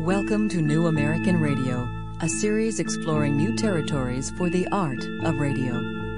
Welcome to New American Radio, a series exploring new territories for the art of radio.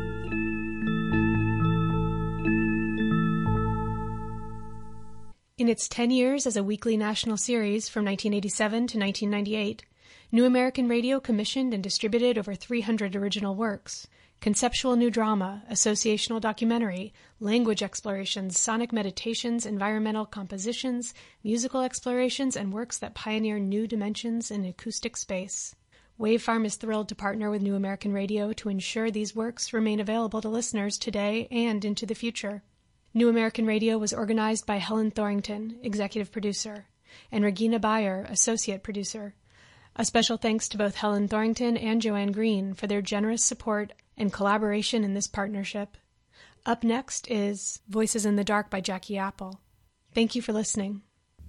In its 10 years as a weekly national series from 1987 to 1998, New American Radio commissioned and distributed over 300 original works. Conceptual new drama, associational documentary, language explorations, sonic meditations, environmental compositions, musical explorations, and works that pioneer new dimensions in acoustic space. Wavefarm is thrilled to partner with New American Radio to ensure these works remain available to listeners today and into the future. New American Radio was organized by Helen Thorington, executive producer, and Regina Bayer, associate producer. A special thanks to both Helen Thorington and Joanne Green for their generous support and collaboration in this partnership. Up next is Voices in the Dark by Jackie Apple. Thank you for listening.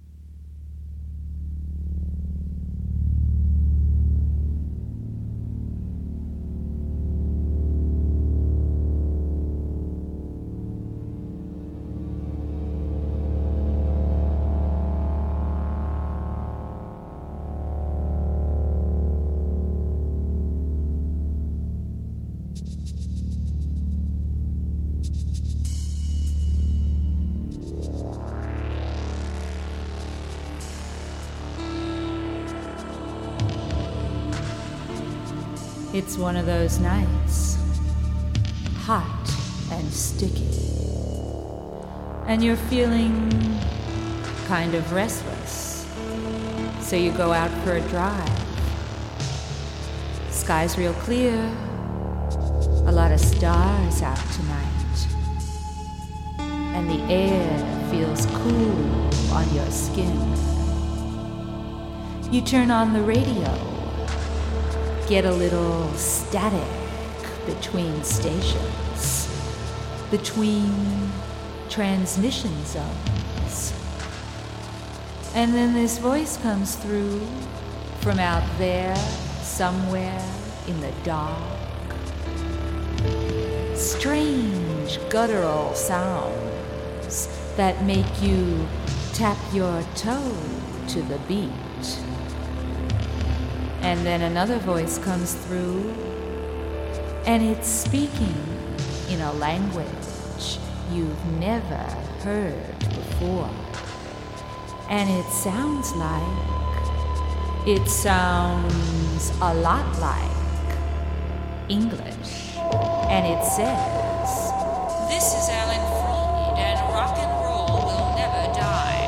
It's one of those nights, hot and sticky, and you're feeling kind of restless, so you go out for a drive. Sky's real clear, a lot of stars out tonight, and the air feels cool on your skin. You turn on the radio, get a little static between stations, between transmission zones. And then this voice comes through from out there, somewhere in the dark. Strange guttural sounds that make you tap your toe to the beat. And then another voice comes through, and it's speaking in a language you've never heard before. And it sounds a lot like English. And it says, "This is Alan Freed, and rock and roll will never die."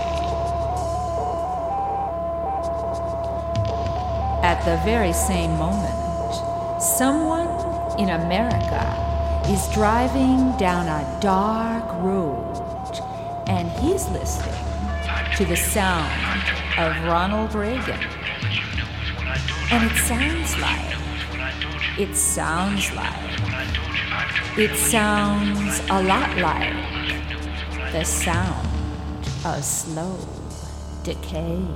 At the very same moment, someone in America is driving down a dark road, and he's listening to the sound of Ronald Reagan. And it sounds a lot like the sound of slow decay.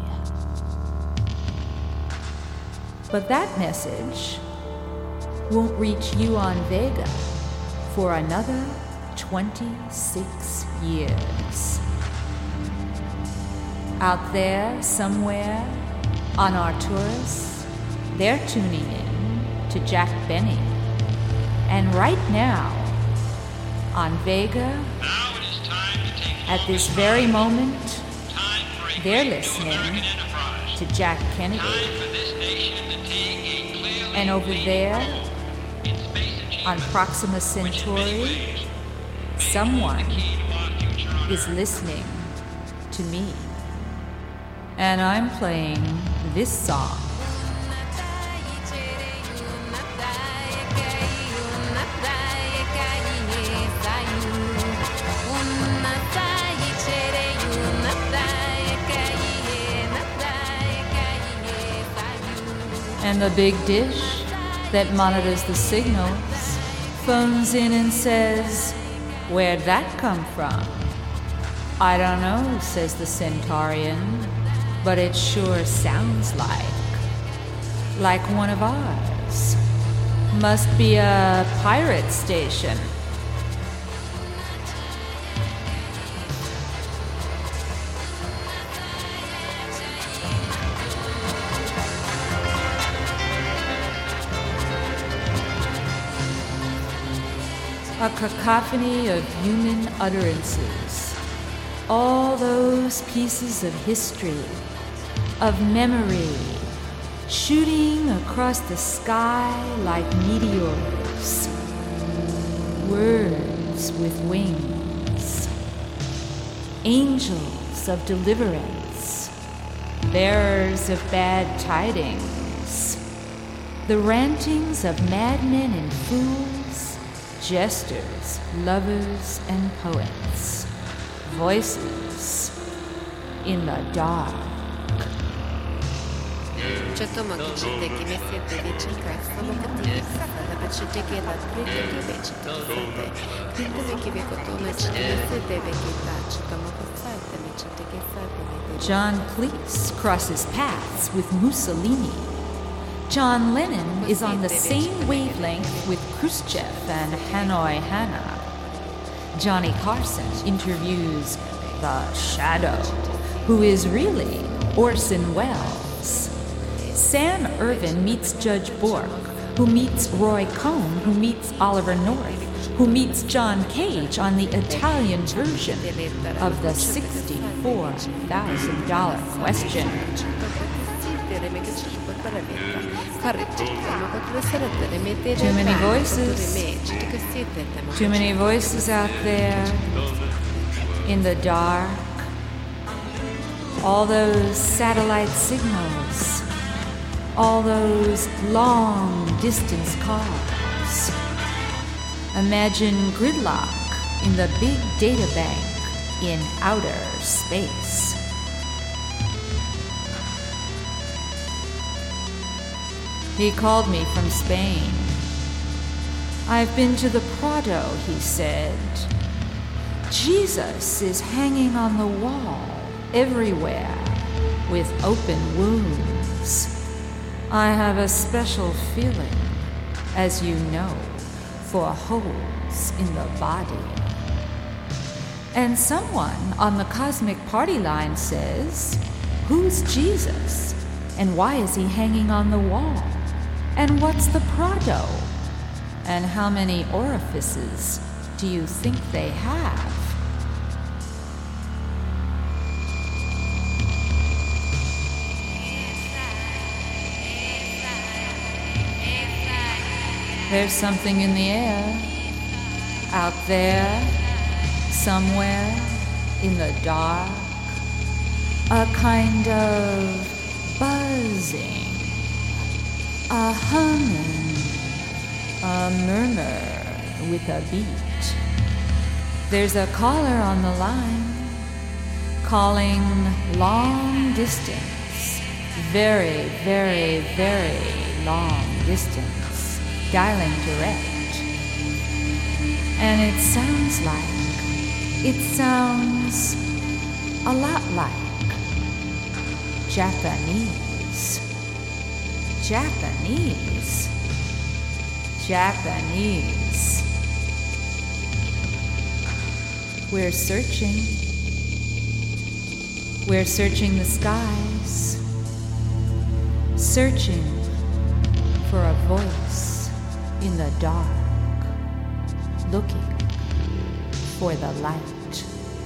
But that message won't reach you on Vega for another 26 years. Out there, somewhere, on Arcturus, they're tuning in to Jack Benny. And right now, on Vega, at this very moment, they're listening to Jack Kennedy. And over there, on Proxima Centauri, someone is listening to me. And I'm playing this song. And the big dish that monitors the signals phones in and says, "Where'd that come from?" "I don't know," says the Centaurian, "but it sure sounds like one of ours. Must be a pirate station." a cacophony of human utterances, all those pieces of history, of memory, shooting across the sky like meteors, words with wings, angels of deliverance, bearers of bad tidings, the rantings of madmen and fools, jesters, lovers, and poets, voices in the dark. John Cleese crosses paths with Mussolini. John Lennon is on the same wavelength with Khrushchev and Hanoi Hannah. Johnny Carson interviews the Shadow, who is really Orson Welles. Sam Irvin meets Judge Bork, who meets Roy Cohn, who meets Oliver North, who meets John Cage on the Italian version of the $64,000 question. Too many voices. Too many voices out there in the dark. All those satellite signals. All those long-distance calls. Imagine gridlock in the big data bank in outer space. He called me from Spain. I've been to the Prado, he said. Jesus is hanging on the wall everywhere with open wounds. I have a special feeling, as you know, for holes in the body. And someone on the Cosmic Party line says, who's Jesus? And why is he hanging on the wall? And what's the Prado? And how many orifices do you think they have? There's something in the air, out there, somewhere in the dark, a kind of buzzing, a humming, a murmur with a beat. There's a caller on the line, calling long distance, very, very, very long distance, dialing direct. And it sounds a lot like Japanese. We're searching the skies, searching for a voice in the dark, looking for the light,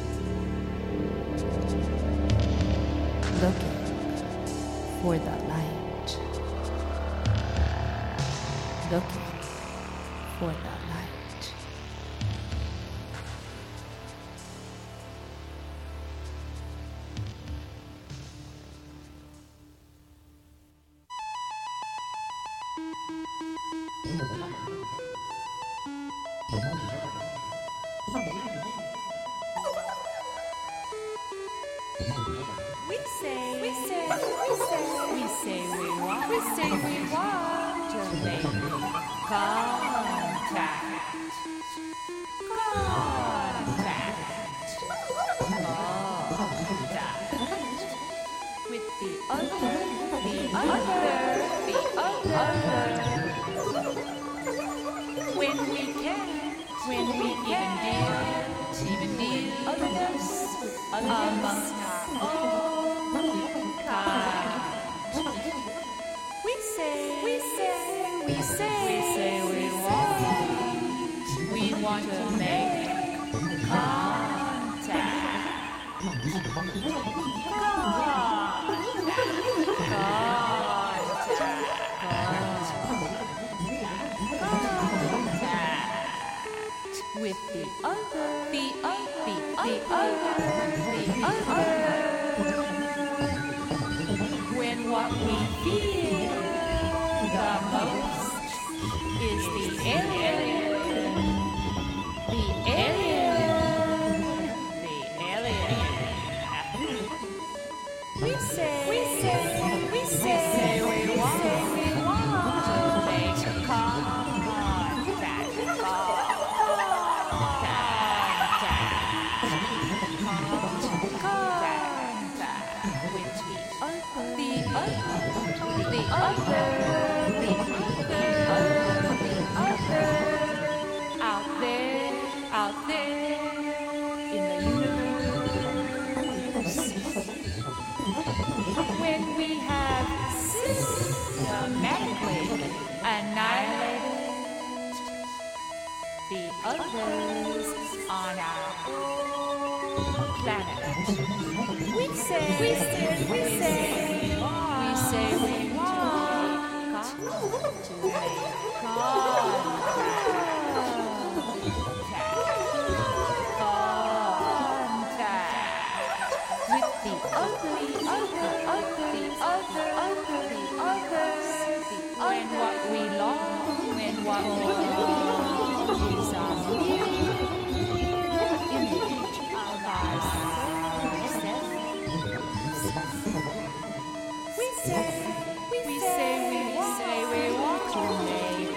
looking for the light, looking for the light. want to make contact with the other. When what we feel the most is the alien. We say we want to make contact with the other out there in the universe. When we have systematically annihilated the others on our planet, we say we want to make contact with the others. When what we long is our image of ourselves. We say we want to make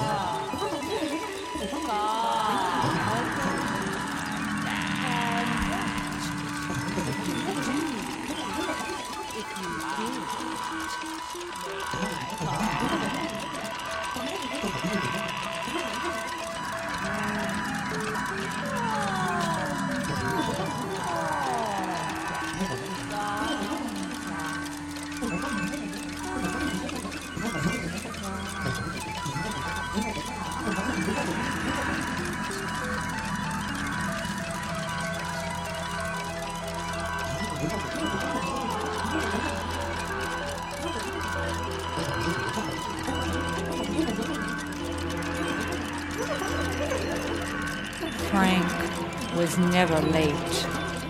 Frank was never late.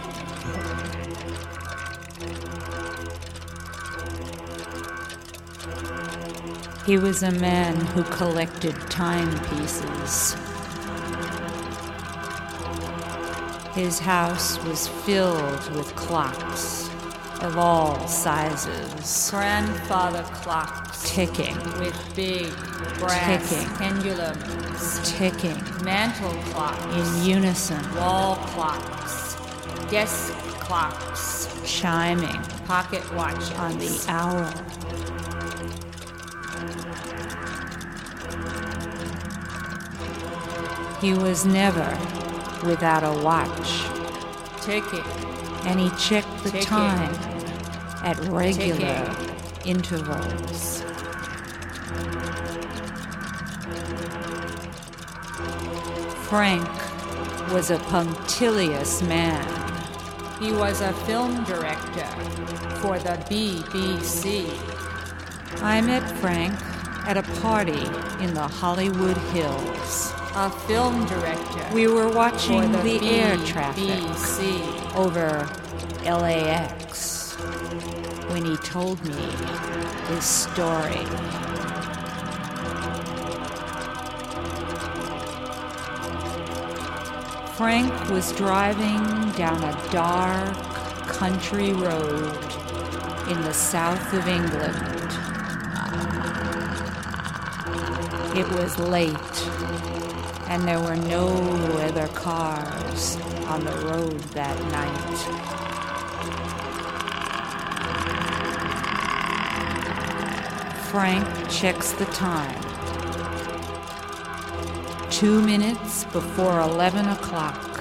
He was a man who collected timepieces. His house was filled with clocks of all sizes. Grandfather clocks Ticking. with big brass Ticking. pendulums. Ticking. Mantle clocks. In unison. Wall clocks. Desk clocks. Chiming Pocket watches. on the hour. He was never without a watch, Ticking. and he checked the Ticking. time at regular Ticking. intervals. Frank was a punctilious man. He was a film director for the BBC. I met Frank at a party in the Hollywood Hills. A film director We were for watching the air traffic BBC. over LAX when he told me his story. Frank was driving down a dark country road in the south of England. It was late, and there were no other cars on the road that night. Frank checks the time. 2 minutes before 11 o'clock.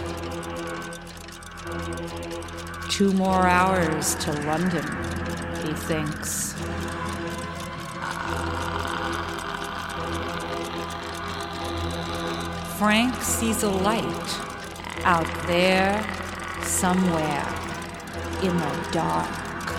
2 more hours to London, he thinks. Frank sees a light out there somewhere in the dark.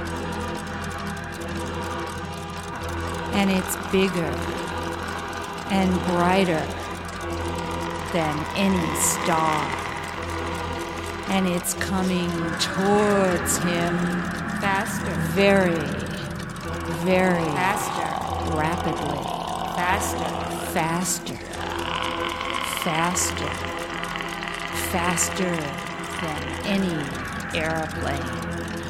And it's bigger and brighter than any star. And it's coming towards him faster, very, very faster, rapidly, faster, faster than any airplane.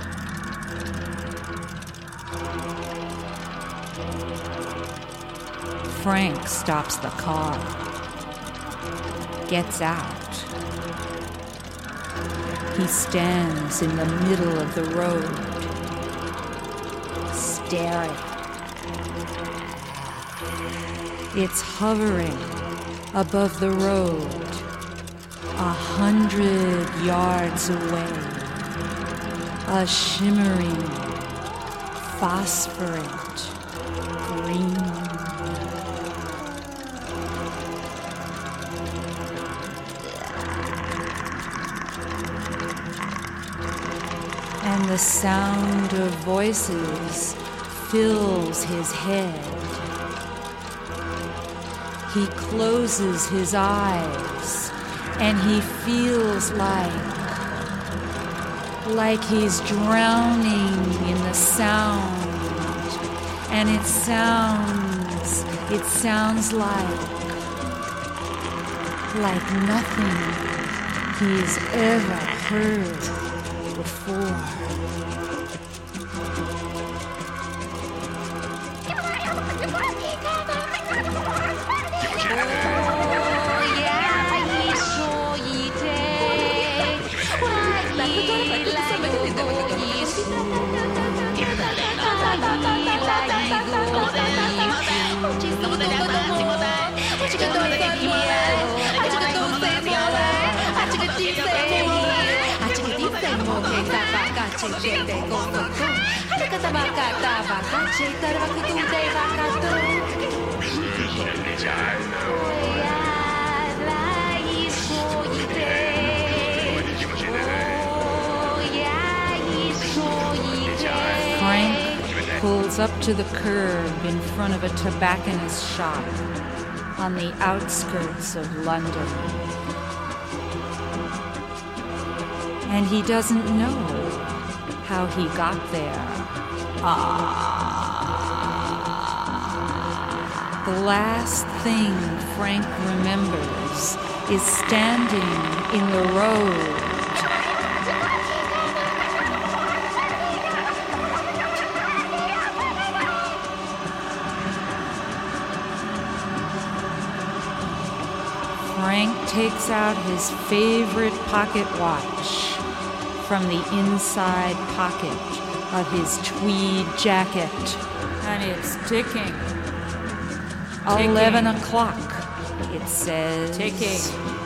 Frank stops the car, gets out. He stands in the middle of the road, staring. It's hovering above the road, 100 yards away, a shimmering, phosphorescent green. And the sound of voices fills his head. He closes his eyes and he feels like he's drowning in the sound. And it sounds like nothing he's ever heard before. Frank pulls up to the curb in front of a tobacconist's shop on the outskirts of London. And he doesn't know how he got there. The last thing Frank remembers is standing in the road. Frank takes out his favorite pocket watch from the inside pocket of his tweed jacket. And it's ticking. 11 o'clock, it says. Ticking.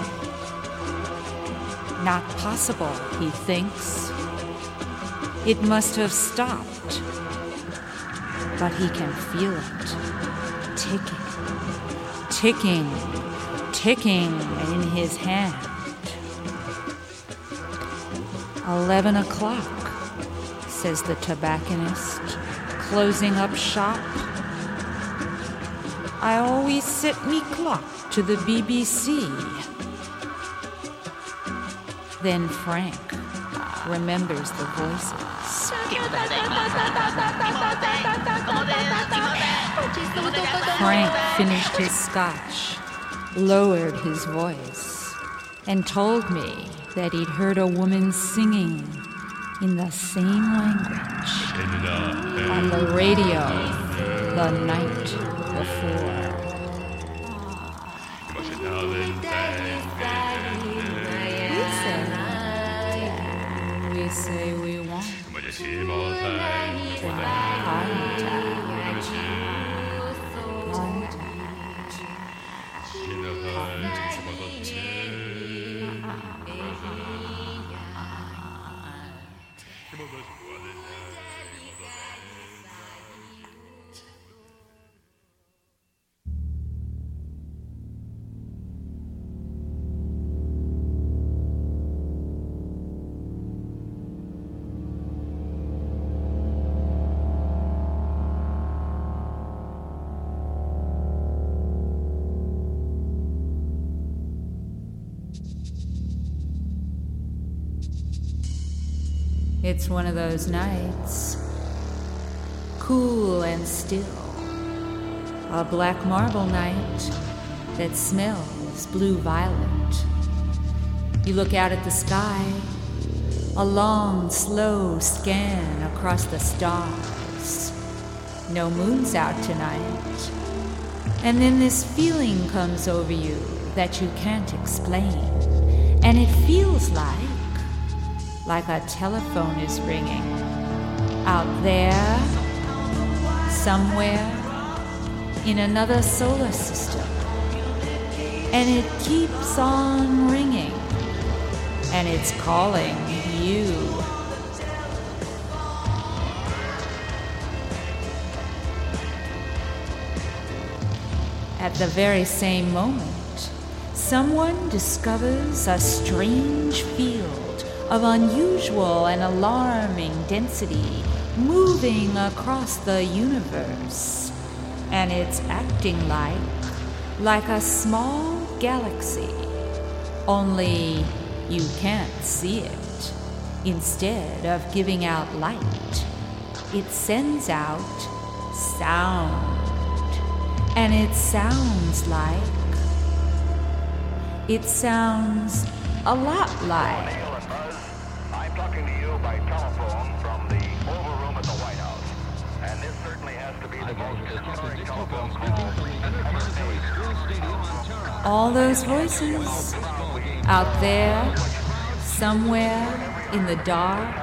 Not possible, he thinks. It must have stopped. But he can feel it. Ticking. Ticking. Ticking in his hand. 11 o'clock, says the tobacconist, closing up shop. I always set me clock to the BBC. Then Frank remembers the voices. Frank finished his scotch, lowered his voice, and told me that he'd heard a woman singing in the same language on the radio the night before. We say we want It's one of those nights, cool and still, a black marble night that smells blue-violet. You look out at the sky, a long, slow scan across the stars. No moon's out tonight. And then this feeling comes over you that you can't explain. And it feels like a telephone is ringing. Out there, somewhere, in another solar system. And it keeps on ringing. And it's calling you. At the very same moment, someone discovers a strange field of unusual and alarming density moving across the universe. And it's acting like a small galaxy. Only you can't see it. Instead of giving out light, it sends out sound. And it sounds a lot like. I'm talking to you by telephone from the Oval Room at the White House. And this certainly has to be the most historic telephone call ever made. All those voices out there, somewhere in the dark,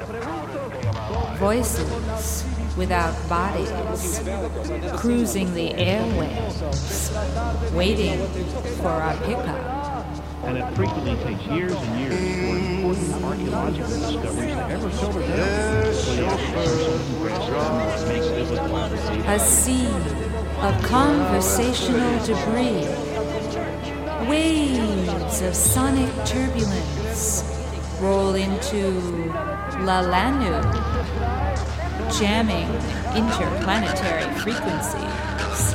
voices without bodies, cruising the airwaves, waiting for a pickup. And it frequently takes years and years for important archaeological discoveries to ever filter down. A sea of conversational debris, waves of sonic turbulence roll into Lalanu, jamming interplanetary frequencies.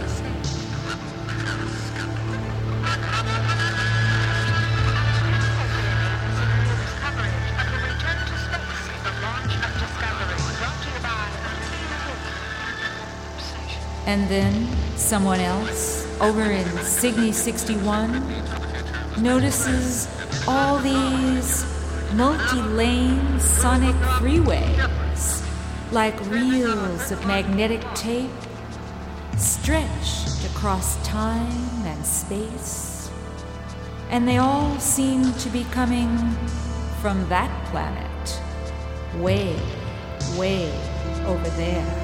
And then someone else, over in Cygni 61, notices all these multi-lane sonic freeways, like reels of magnetic tape, stretched across time and space. And they all seem to be coming from that planet, way, way over there.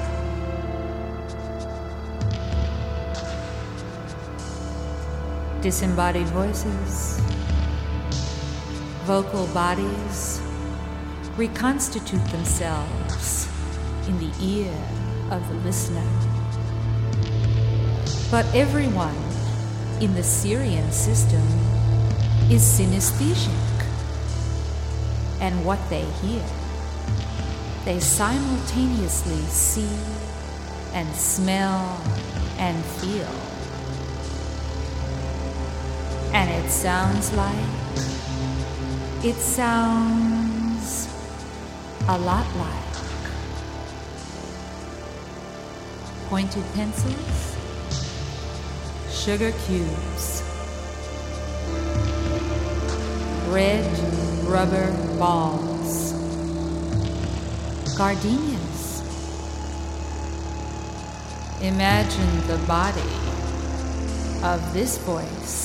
Disembodied voices, vocal bodies reconstitute themselves in the ear of the listener. But everyone in the Sirian system is synesthesic, and what they hear, they simultaneously see and smell and feel. And it sounds a lot like pointed pencils, sugar cubes, red rubber balls, gardenias. Imagine the body of this voice.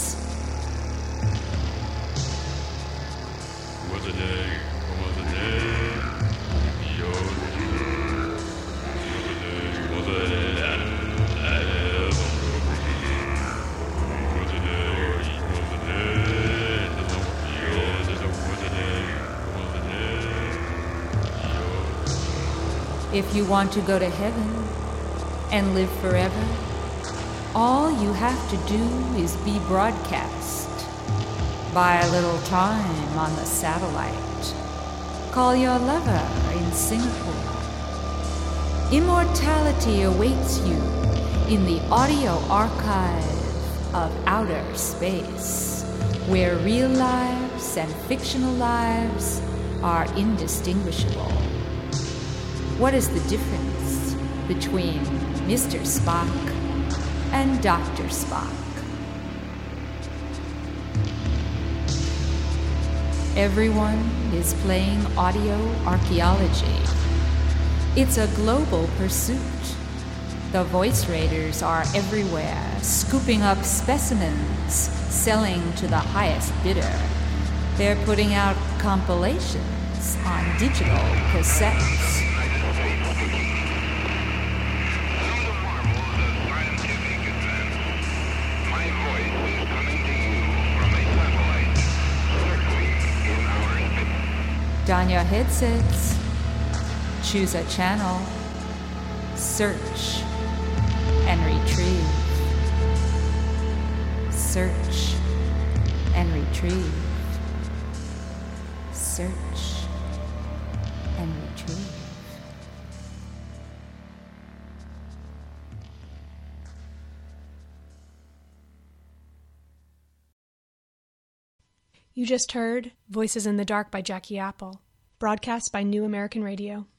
If you want to go to heaven and live forever, all you have to do is be broadcast. Buy a little time on the satellite. Call your lover in Singapore. Immortality awaits you in the audio archive of outer space, where real lives and fictional lives are indistinguishable. What is the difference between Mr. Spock and Dr. Spock? Everyone is playing audio archaeology. It's a global pursuit. The voice raiders are everywhere, scooping up specimens, selling to the highest bidder. They're putting out compilations on digital cassettes. Don your headsets, choose a channel, search and retrieve. Search and retrieve. Search and retrieve. You just heard Voices in the Dark by Jackie Apple, broadcast by New American Radio.